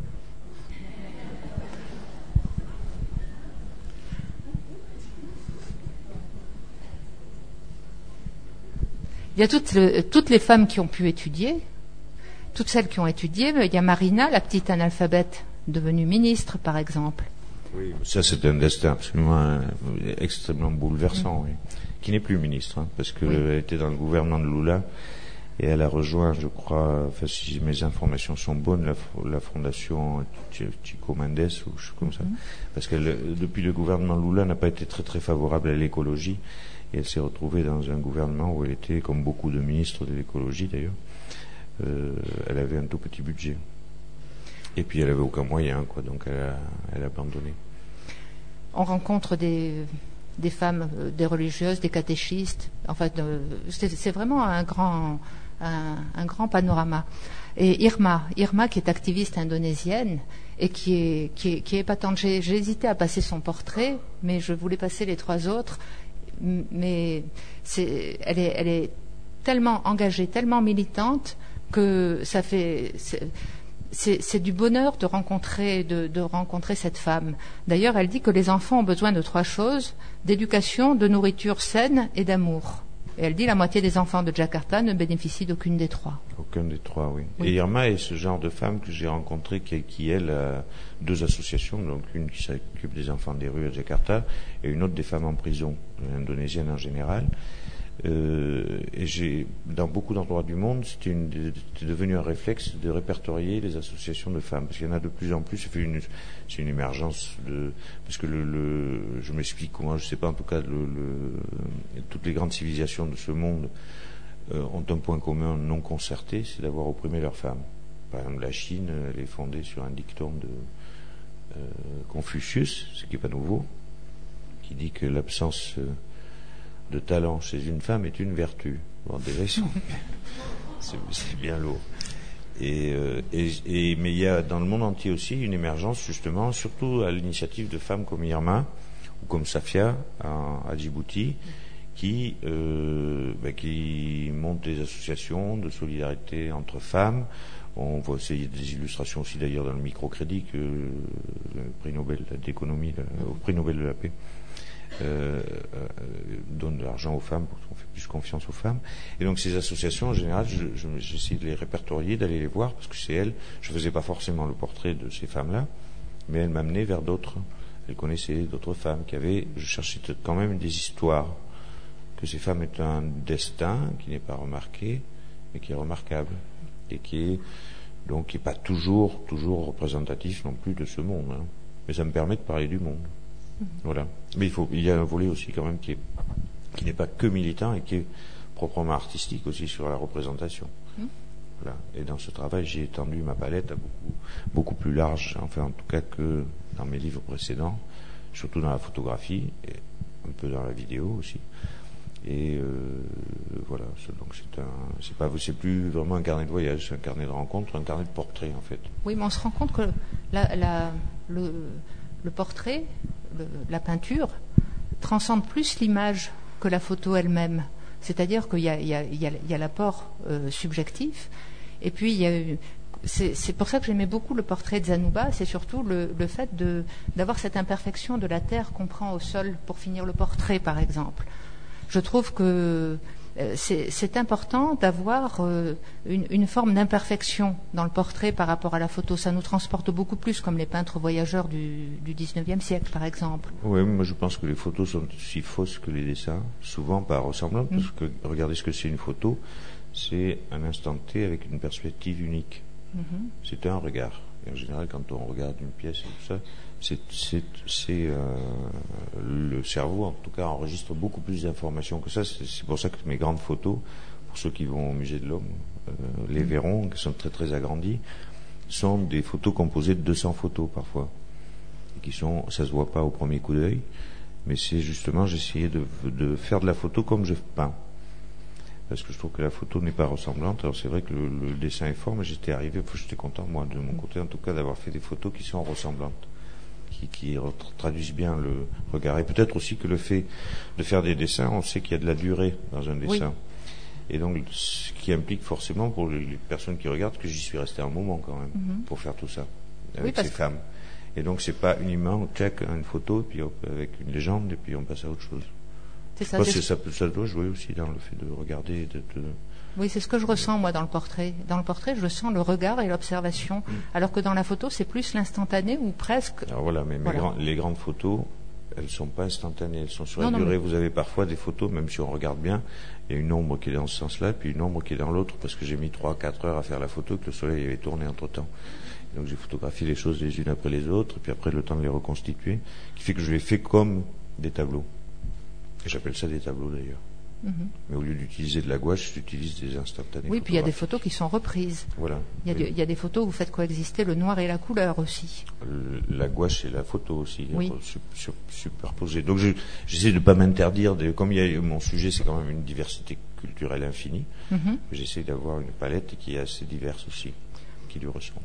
Il y a toutes, le, toutes les femmes qui ont pu étudier, toutes celles qui ont étudié. Il y a Marina, la petite analphabète, devenue ministre, par exemple. Oui, ça c'est un destin absolument euh, extrêmement bouleversant, mmh. oui. Qui n'est plus ministre, hein, parce qu'elle oui. était dans le gouvernement de Lula et elle a rejoint, je crois, enfin, si mes informations sont bonnes, la, la fondation Chico Mendes ou je sais comme ça, mmh. parce que depuis le gouvernement Lula n'a pas été très très favorable à l'écologie et elle s'est retrouvée dans un gouvernement où elle était, comme beaucoup de ministres de l'écologie d'ailleurs, euh, elle avait un tout petit budget. Et puis elle avait aucun moyen, quoi, donc elle a, elle a abandonné. On rencontre des, des femmes, des religieuses, des catéchistes. Enfin, de, c'est, c'est vraiment un grand, un, un grand panorama. Et Irma, Irma qui est activiste indonésienne et qui est, qui est, qui est épatante. J'ai, j'ai hésité à passer son portrait, mais je voulais passer les trois autres. Mais c'est, elle est, elle est tellement engagée, tellement militante que ça fait. C'est, C'est, c'est du bonheur de rencontrer, de, de rencontrer cette femme. D'ailleurs, elle dit que les enfants ont besoin de trois choses: d'éducation, de nourriture saine et d'amour. Et elle dit que la moitié des enfants de Jakarta ne bénéficient d'aucune des trois. Aucun des trois, oui. oui. Et Irma est ce genre de femme que j'ai rencontrée qui, qui, elle, a deux associations, donc une qui s'occupe des enfants des rues à Jakarta et une autre des femmes en prison, indonésiennes en général. Euh, et j'ai, dans beaucoup d'endroits du monde, c'était, une, c'était devenu un réflexe de répertorier les associations de femmes, parce qu'il y en a de plus en plus. C'est, fait une, c'est une émergence de, parce que le, le, je m'explique comment, je sais pas, en tout cas, le, le, toutes les grandes civilisations de ce monde euh, ont un point commun non concerté, c'est d'avoir opprimé leurs femmes. Par exemple, la Chine, elle est fondée sur un dicton de euh, Confucius, ce qui n'est pas nouveau, qui dit que l'absence euh, de talent chez une femme est une vertu. Bon, déjà, c'est, c'est bien lourd. Et, euh, et, et, mais il y a dans le monde entier aussi une émergence, justement, surtout à l'initiative de femmes comme Irma ou comme Safia à, à Djibouti, qui, euh, ben, qui montent des associations de solidarité entre femmes. On voit essayer des illustrations aussi d'ailleurs dans le microcrédit que le prix Nobel d'économie, le, au prix Nobel de la paix. Euh, euh, donne de l'argent aux femmes pour qu'on fait plus confiance aux femmes. Et donc ces associations, en général, je, je, j'essaie de les répertorier, d'aller les voir, parce que c'est elles. Je faisais pas forcément le portrait de ces femmes-là, mais elles m'amenaient vers d'autres. Elles connaissaient d'autres femmes qui avaient. Je cherchais quand même des histoires. Que ces femmes aient un destin qui n'est pas remarqué, mais qui est remarquable et qui est donc qui est pas toujours toujours représentatif non plus de ce monde. Hein. Mais ça me permet de parler du monde. Voilà. Mais il faut, il y a un volet aussi quand même qui est, qui n'est pas que militant et qui est proprement artistique aussi sur la représentation. Mmh. Voilà. Et dans ce travail, j'ai étendu ma palette à beaucoup, beaucoup plus large, enfin en tout cas que dans mes livres précédents, surtout dans la photographie et un peu dans la vidéo aussi. Et euh, voilà. Donc c'est un, c'est pas, c'est plus vraiment un carnet de voyage, c'est un carnet de rencontres, un carnet de portraits en fait. Oui, mais on se rend compte que la, la, le, le portrait, Le, la peinture transcende plus l'image que la photo elle-même. C'est-à-dire qu'il y a, il y a, il y a, il y a l'apport euh, subjectif, et puis il y a eu, c'est, c'est pour ça que j'aimais beaucoup le portrait de Zanouba, c'est surtout le, le fait de, d'avoir cette imperfection de la terre qu'on prend au sol pour finir le portrait, par exemple. Je trouve que euh, c'est, c'est important d'avoir euh, une, une forme d'imperfection dans le portrait par rapport à la photo. Ça nous transporte beaucoup plus, comme les peintres voyageurs du, du dix-neuvième siècle, par exemple. Oui, moi je pense que les photos sont aussi fausses que les dessins, souvent par ressemblance, mmh. parce que regardez ce que c'est une photo, c'est un instant T avec une perspective unique. Mmh. C'est un regard. Et en général, quand on regarde une pièce et tout ça, c'est, c'est, c'est euh, le cerveau, en tout cas, enregistre beaucoup plus d'informations que ça. C'est, c'est pour ça que mes grandes photos, pour ceux qui vont au musée de l'Homme, euh, les verront, qui sont très très agrandies, sont des photos composées de deux cents photos parfois, et qui sont, ça se voit pas au premier coup d'œil, mais c'est justement, j'essayais de, de faire de la photo comme je peins. Parce que je trouve que la photo n'est pas ressemblante. Alors c'est vrai que le, le dessin est fort, mais j'étais arrivé, j'étais content, moi, de mon côté, en tout cas, d'avoir fait des photos qui sont ressemblantes, qui, qui traduisent bien le regard. Et peut-être aussi que le fait de faire des dessins, on sait qu'il y a de la durée dans un dessin. Oui. Et donc, ce qui implique forcément, pour les personnes qui regardent, que j'y suis resté un moment quand même, mm-hmm. pour faire tout ça, avec oui, ces femmes. Et donc, c'est pas uniquement, check, une photo, puis hop, avec une légende, et puis on passe à autre chose. C'est ça, Moi, c'est ça, ça doit jouer aussi dans le fait de regarder. De, de... Oui, c'est ce que je ressens moi dans le portrait. Dans le portrait, je sens le regard et l'observation, mmh. alors que dans la photo, c'est plus l'instantané ou presque. Alors voilà, mais voilà. Grands, les grandes photos, elles sont pas instantanées, elles sont sur la non, durée. Non, mais... Vous avez parfois des photos, même si on regarde bien, il y a une ombre qui est dans ce sens-là, puis une ombre qui est dans l'autre, parce que j'ai mis trois, quatre heures à faire la photo, que le soleil avait tourné entre temps. Donc j'ai photographié les choses les unes après les autres, et puis après le temps de les reconstituer, qui fait que je les fais comme des tableaux. Et j'appelle ça des tableaux d'ailleurs. Mm-hmm. Mais au lieu d'utiliser de la gouache, j'utilise des instantanés. Oui, puis il y a des photos qui sont reprises. Voilà. Il y a, oui. de, il y a des photos où vous faites coexister le noir et la couleur aussi. Le, la gouache et la photo aussi, oui. sur, sur, superposées. Donc je, j'essaie de ne pas m'interdire, de, comme il y a, mon sujet c'est quand même une diversité culturelle infinie, mm-hmm. j'essaie d'avoir une palette qui est assez diverse aussi, qui lui ressemble.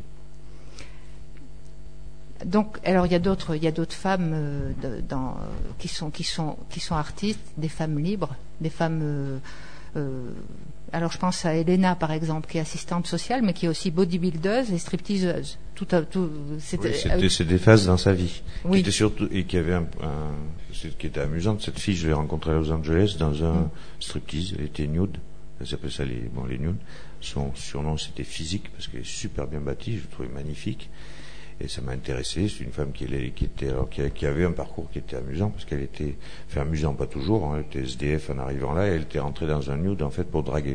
Donc, alors il y a d'autres, il y a d'autres femmes euh, de, dans, euh, qui sont qui sont qui sont artistes, des femmes libres, des femmes. Euh, euh, alors je pense à Elena par exemple, qui est assistante sociale, mais qui est aussi bodybuildeuse et stripteaseuse. Tout, tout, c'était, oui, c'était euh, c'est des phases dans sa vie. Oui. Qui était surtout et qui avait un, un qui était amusante. Cette fille, je l'ai rencontrée à Los Angeles dans un mm. striptease. Elle était nude. Elle s'appelle ça les bon les nudes. Son surnom c'était Physique parce qu'elle est super bien bâtie. Je la trouvais magnifique. Et ça m'a intéressé. C'est une femme qui, qui était, alors, qui, qui avait un parcours qui était amusant, parce qu'elle était, fait amusant pas toujours, hein, elle était S D F en arrivant là, et elle était rentrée dans un nude, en fait, pour draguer.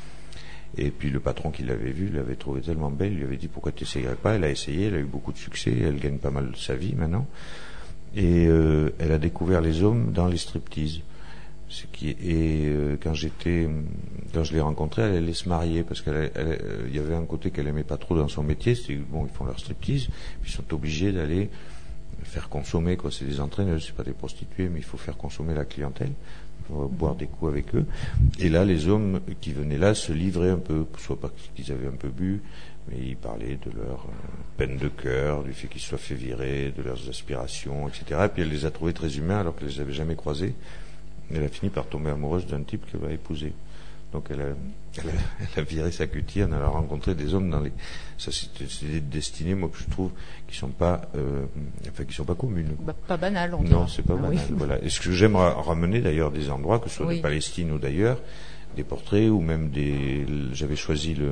Et puis le patron qui l'avait vue, l'avait trouvée tellement belle, il lui avait dit pourquoi tu n'essayerais pas. Elle a essayé, elle a eu beaucoup de succès, elle gagne pas mal de sa vie maintenant. Et euh, elle a découvert les hommes dans les striptease. Ce qui est, et euh, quand j'étais, quand je l'ai rencontrée, elle allait se marier parce qu'il y avait un côté qu'elle aimait pas trop dans son métier, c'est bon, ils font leur striptease, puis ils sont obligés d'aller faire consommer, quoi. C'est des entraîneurs, c'est pas des prostituées, mais il faut faire consommer la clientèle, pour boire des coups avec eux. Et là, les hommes qui venaient là se livraient un peu, soit parce qu'ils avaient un peu bu, mais ils parlaient de leur euh, peine de cœur, du fait qu'ils soient fait virer, de leurs aspirations, et cetera. Et puis elle les a trouvés très humains alors qu'elle les avait jamais croisés. Elle a fini par tomber amoureuse d'un type qu'elle va épouser. Donc elle a, elle a, elle a viré sa cutie en allant rencontrer des hommes dans les. Ça c'est, c'est des destinées, moi que je trouve qui sont pas, euh, enfin qui sont pas communes. Bah, pas banales, on dirait. Non, c'est pas ah, banal. Oui. Voilà. Et ce que j'aime ramener d'ailleurs des endroits, que ce soit oui. de Palestine ou d'ailleurs, des portraits ou même des. J'avais choisi le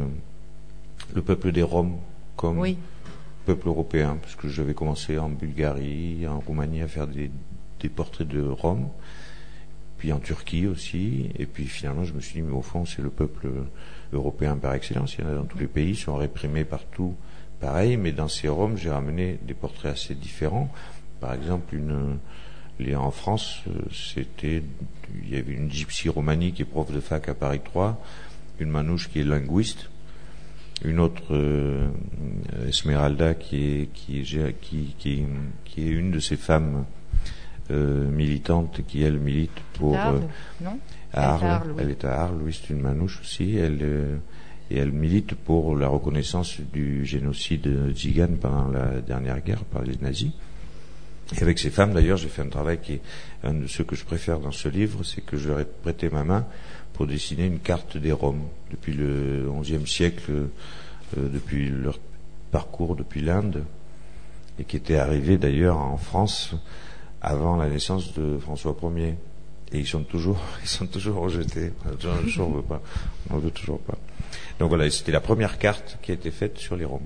le peuple des Roms comme oui. peuple européen, parce que j'avais commencé en Bulgarie, en Roumanie à faire des des portraits de Roms. Puis en Turquie aussi, et puis finalement je me suis dit mais au fond c'est le peuple européen par excellence, il y en a dans tous les pays, ils sont réprimés partout pareil, mais dans ces Roms j'ai ramené des portraits assez différents. Par exemple une, les, en France c'était, il y avait une gypsy romanie qui est prof de fac à Paris trois, une manouche qui est linguiste, une autre euh, Esmeralda qui est qui est, qui, qui, qui est une de ces femmes Euh, militante qui elle milite pour Arles, euh, non à Arles, Arles oui. Elle est à Arles, oui, c'est une manouche aussi, elle euh, et elle milite pour la reconnaissance du génocide tzigane pendant la dernière guerre par les nazis. Et avec ces femmes d'ailleurs j'ai fait un travail qui est un de ceux que je préfère dans ce livre, c'est que je leur ai prêté ma main pour dessiner une carte des Roms depuis le onzième siècle, euh, depuis leur parcours depuis l'Inde, et qui était arrivé d'ailleurs en France avant la naissance de François Ier. Et ils sont toujours, ils sont toujours rejetés. On ne veut pas. On ne veut toujours pas. Donc voilà, c'était la première carte qui a été faite sur les Roms.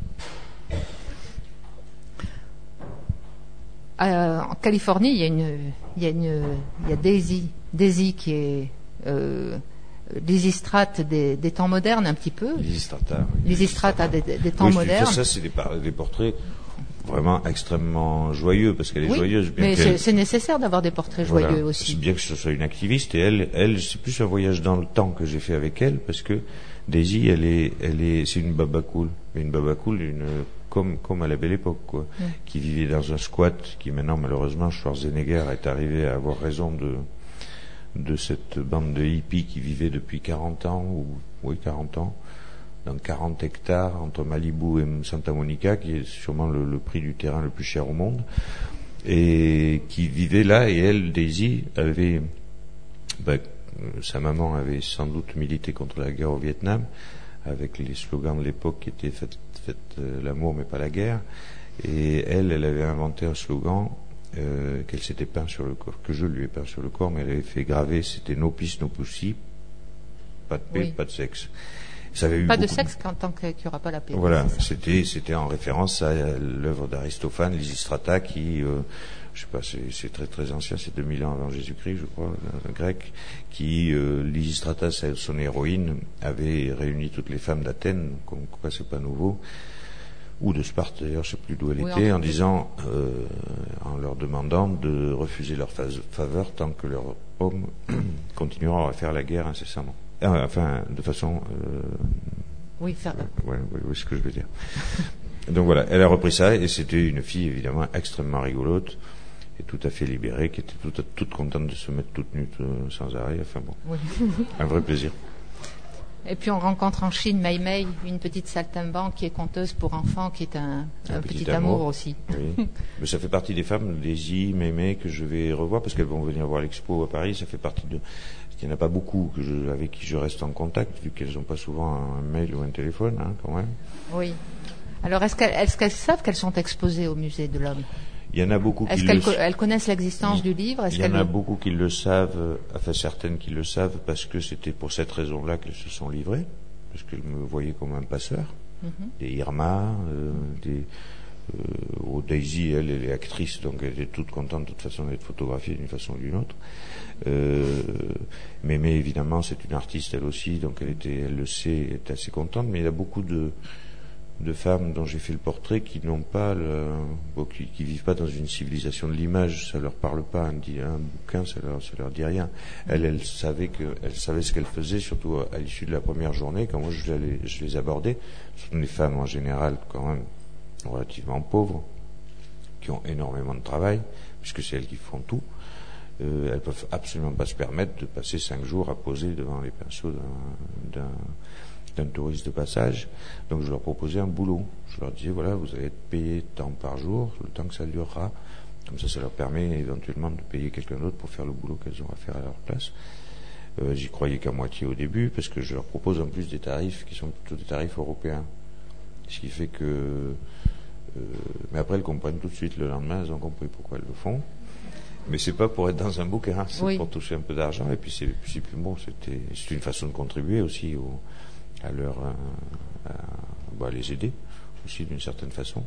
Euh, en Californie, il y a une, il y a une, il y a Daisy, Daisy qui est euh, Lysistrate des, des temps modernes un petit peu. Lysistrata. Oui. Lysistrata des, des temps oui, modernes. Ça, c'est des, des portraits vraiment extrêmement joyeux parce qu'elle est oui, joyeuse. Bien mais c'est, c'est nécessaire d'avoir des portraits voilà, joyeux aussi. C'est bien que ce soit une activiste et elle, elle, c'est plus un voyage dans le temps que j'ai fait avec elle parce que Daisy, elle est, elle est, c'est une baba cool, mais une baba cool, une comme comme à la belle époque, quoi, mm. qui vivait dans un squat, qui maintenant malheureusement Schwarzenegger est arrivé à avoir raison de de cette bande de hippies qui vivait depuis quarante ans ou oui quarante ans dans quarante hectares entre Malibu et Santa Monica, qui est sûrement le, le prix du terrain le plus cher au monde, et qui vivait là. Et elle, Daisy, avait ben, sa maman avait sans doute milité contre la guerre au Vietnam, avec les slogans de l'époque qui étaient faites, faites euh, l'amour mais pas la guerre. Et elle, elle avait inventé un slogan euh, qu'elle s'était peint sur le corps, que je lui ai peint sur le corps, mais elle avait fait graver, c'était no peace, no pussy, pas de paix, oui. Pas de sexe. Ça avait eu pas de sexe de... tant qu'il n'y aura pas la paix. Voilà, c'était, c'était en référence à l'œuvre d'Aristophane, Lysistrata, qui, euh, je sais pas, c'est, c'est très très ancien, c'est deux mille ans avant Jésus-Christ, je crois, un grec, qui, euh, Lysistrata, son héroïne, avait réuni toutes les femmes d'Athènes, comme quoi c'est pas nouveau, ou de Sparte d'ailleurs, je sais plus d'où elle oui, était, en, en disant, euh, en leur demandant de refuser leur faveur tant que leurs hommes continueront à faire la guerre incessamment. Enfin, de façon. Euh, oui, faire. Euh, ouais, oui, oui, ce que je veux dire. Donc voilà, elle a repris ça et c'était une fille évidemment extrêmement rigolote et tout à fait libérée, qui était toute, toute contente de se mettre toute nue euh, sans arrêt. Enfin bon, oui. Un vrai plaisir. Et puis on rencontre en Chine Mei Mei, une petite saltimbanque qui est conteuse pour enfants, qui est un, un, un petit, petit amour. amour aussi. Oui. Mais ça fait partie des femmes, Daisy, Mei Mei, que je vais revoir parce qu'elles vont venir voir l'expo à Paris. Ça fait partie de. Il n'y en a pas beaucoup que je, avec qui je reste en contact, vu qu'elles n'ont pas souvent un mail ou un téléphone, hein, quand même. Oui. Alors, est-ce qu'elles, est-ce qu'elles savent qu'elles sont exposées au musée de l'Homme ? Il y en a beaucoup qui est-ce le... qu'elles elles connaissent l'existence oui. du livre ? Est-ce Il y en a le... beaucoup qui le savent, enfin certaines qui le savent, parce que c'était pour cette raison-là qu'elles se sont livrées, parce qu'elles me voyaient comme un passeur. Mm-hmm. Des Irma, euh, des... Euh, oh, Daisy, elle, elle est actrice, donc elle est toute contente de toute façon d'être photographiée d'une façon ou d'une autre. Euh, mais, mais évidemment, c'est une artiste elle aussi, donc elle était, elle le sait, elle est assez contente. Mais il y a beaucoup de, de femmes dont j'ai fait le portrait qui n'ont pas, le, bon, qui, qui vivent pas dans une civilisation de l'image. Ça leur parle pas. Un, un bouquin, ça leur, ça leur dit rien. Elle, elle savait que, elle savait ce qu'elle faisait, surtout à, à l'issue de la première journée, quand moi je, les, je les abordais. Ce sont des femmes en général, quand même, relativement pauvres, qui ont énormément de travail, puisque c'est elles qui font tout. Euh, elles peuvent absolument pas se permettre de passer cinq jours à poser devant les pinceaux d'un, d'un, d'un touriste de passage. Donc je leur proposais un boulot. Je leur disais, voilà, vous allez être payé tant par jour, le temps que ça durera. Comme ça, ça leur permet éventuellement de payer quelqu'un d'autre pour faire le boulot qu'elles ont à faire à leur place. Euh, j'y croyais qu'à moitié au début, parce que je leur propose en plus des tarifs qui sont plutôt des tarifs européens. Ce qui fait que... Euh, mais après, elles comprennent tout de suite. Le lendemain, elles ont compris pourquoi elles le font. Mais c'est pas pour être dans un bouquin, hein, c'est oui. pour toucher un peu d'argent. Et puis c'est, c'est plus bon, c'était, c'est une façon de contribuer aussi au, à leur... à, à, bah, les aider aussi d'une certaine façon.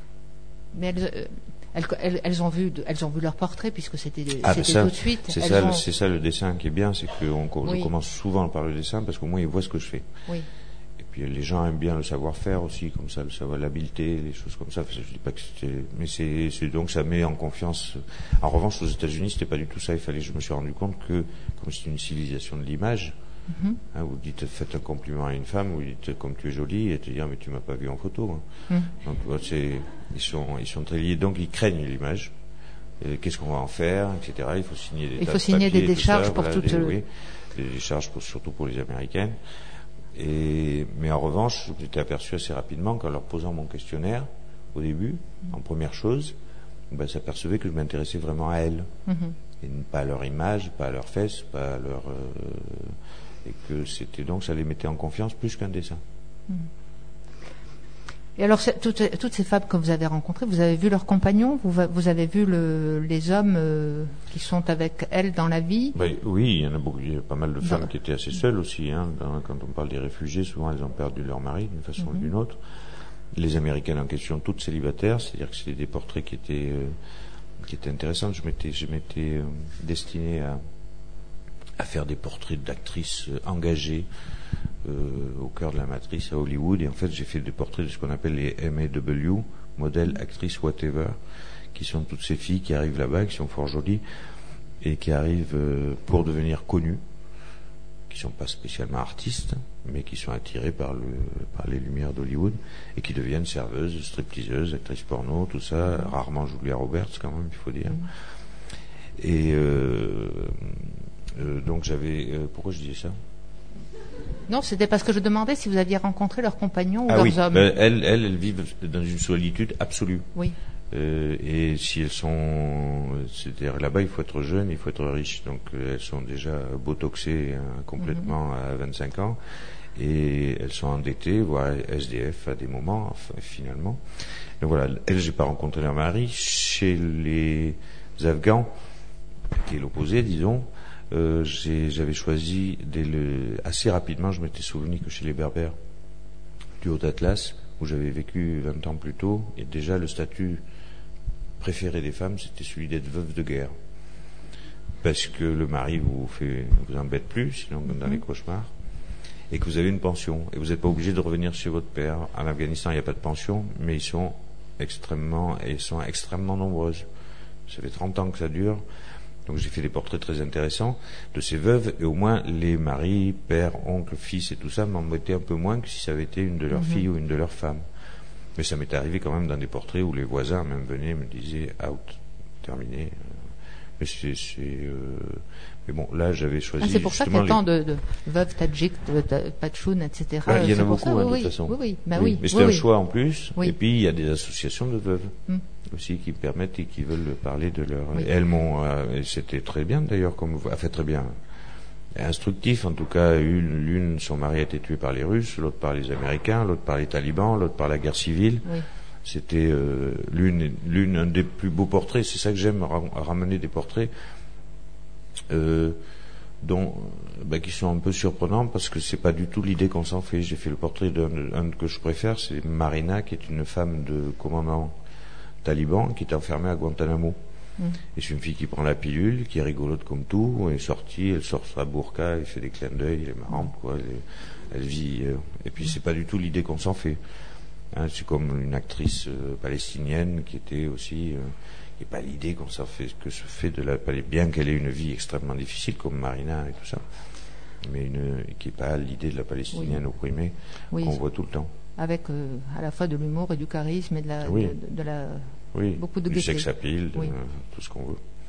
Mais elles, euh, elles, elles, elles, ont vu, elles ont vu leur portrait puisque c'était, ah, c'était ça, tout de suite. C'est ça, ont... c'est ça le dessin qui est bien, c'est que on, oui. je commence souvent par le dessin parce qu'au moins ils voient ce que je fais. Oui. Et puis les gens aiment bien le savoir-faire aussi, comme ça, le savoir, l'habileté, les choses comme ça. Je dis pas que c'était, mais c'est, c'est donc ça met en confiance. En revanche, aux États-Unis, c'était pas du tout ça. Il fallait, je me suis rendu compte que comme c'est une civilisation de l'image, mm-hmm. hein, vous dites faites un compliment à une femme, vous dites comme tu es jolie, et te dire mais tu m'as pas vu en photo. Hein. Mm. Donc bah, c'est, ils sont, ils sont très liés. Donc ils craignent l'image. Et qu'est-ce qu'on va en faire, et cetera. Il faut signer des. Il faut signer des décharges ça, pour voilà, toutes. Des, oui, des décharges pour, surtout pour les Américaines. Et, mais en revanche, je m'étais aperçu assez rapidement qu'en leur posant mon questionnaire, au début, mm-hmm. en première chose, ben, s'apercevait que je m'intéressais vraiment à elles. Mm-hmm. Et pas à leur image, pas à leurs fesses, pas à leur... Euh, et que c'était donc, ça les mettait en confiance plus qu'un dessin. Mm-hmm. Et alors, toutes, toutes ces femmes que vous avez rencontrées, vous avez vu leurs compagnons, vous, vous avez vu le, les hommes euh, qui sont avec elles dans la vie? Ben, oui, il y en a beaucoup, il y a pas mal de femmes non. qui étaient assez seules aussi. Hein. Dans, quand on parle des réfugiés, souvent elles ont perdu leur mari d'une façon mm-hmm. ou d'une autre. Les Américaines en question, toutes célibataires, c'est-à-dire que c'était des portraits qui étaient, euh, qui étaient intéressants. Je m'étais, je m'étais euh, destiné à, à faire des portraits d'actrices euh, engagées. Euh, au cœur de la matrice à Hollywood, et en fait j'ai fait des portraits de ce qu'on appelle les M A W, modèles, actrices, whatever, qui sont toutes ces filles qui arrivent là-bas, qui sont fort jolies et qui arrivent euh, pour devenir connues, qui sont pas spécialement artistes, mais qui sont attirées par le par les lumières d'Hollywood et qui deviennent serveuses, stripteaseuses, actrices porno, tout ça, rarement Julia Roberts quand même, il faut dire. Et euh, euh, donc j'avais euh, pourquoi je disais ça? Non, c'était parce que je demandais si vous aviez rencontré leurs compagnons ou ah leurs oui. hommes. Ben, elles, elles, elles vivent dans une solitude absolue. Oui. Euh, et si elles sont, c'est-à-dire là-bas, il faut être jeune, il faut être riche. Donc elles sont déjà botoxées hein, complètement mm-hmm. à vingt-cinq ans, et elles sont endettées, voire S D F à des moments, enfin, finalement. Donc voilà, elles, j'ai pas rencontré leur mari. Chez les Afghans, qui est l'opposé, disons. Euh, j'ai, j'avais choisi dès le, assez rapidement, je m'étais souvenu que chez les Berbères du Haut-Atlas, où j'avais vécu vingt ans plus tôt, et déjà le statut préféré des femmes, c'était celui d'être veuve de guerre. Parce que le mari vous fait, vous embête plus, sinon dans les cauchemars, et que vous avez une pension, et vous n'êtes pas obligé de revenir chez votre père. En Afghanistan, il n'y a pas de pension, mais ils sont extrêmement, et ils sont extrêmement nombreuses. Ça fait trente ans que ça dure. Donc j'ai fait des portraits très intéressants de ces veuves, et au moins les maris, pères, oncles, fils et tout ça m'embêtaient un peu moins que si ça avait été une de leurs mm-hmm. filles ou une de leurs femmes. Mais ça m'est arrivé quand même dans des portraits où les voisins même venaient et me disaient out, terminé. Mais c'est, c'est euh... mais bon, là j'avais choisi. Ah, c'est pour ça qu'il y a les... tant de, de veuves tadjiks, de, de patchounes, et cetera. Bah, il y en c'est a beaucoup, ça, hein, oui, de oui, toute façon. Oui, oui, bah oui. oui. Mais c'est oui, un oui. choix en plus. Oui. Et puis il y a des associations de veuves mm. aussi qui permettent et qui veulent parler de leur. Oui. Et elles m'ont. Euh, et c'était très bien d'ailleurs, comme vous. Fait très bien. Instructif, en tout cas, une, l'une, son mari a été tué par les Russes, l'autre par les Américains, l'autre par les talibans, l'autre par la guerre civile. Oui. C'était euh, l'une, l'une, un des plus beaux portraits. C'est ça que j'aime, ra- ramener des portraits euh, dont, bah, qui sont un peu surprenants parce que c'est pas du tout l'idée qu'on s'en fait. J'ai fait le portrait d'un, un que je préfère, c'est Marina, qui est une femme de commandant taliban qui est enfermée à Guantanamo. Mmh. Et c'est une fille qui prend la pilule, qui est rigolote comme tout, elle est sortie, elle sort sa burqa, elle fait des clins d'œil, elle est marrante, quoi. Elle, elle vit. Euh, et puis c'est pas du tout l'idée qu'on s'en fait. Hein, c'est comme une actrice euh, palestinienne qui était aussi, euh, qui n'est pas l'idée qu'on s'en fait, que se fait de la Palestine, bien qu'elle ait une vie extrêmement difficile comme Marina et tout ça, mais une, qui n'est pas l'idée de la palestinienne oui. opprimée oui, qu'on voit tout le temps. Avec euh, à la fois de l'humour et du charisme et de la, oui. de, de la oui. beaucoup de du gaieté. sex appeal, de, oui. euh, tout ce qu'on veut.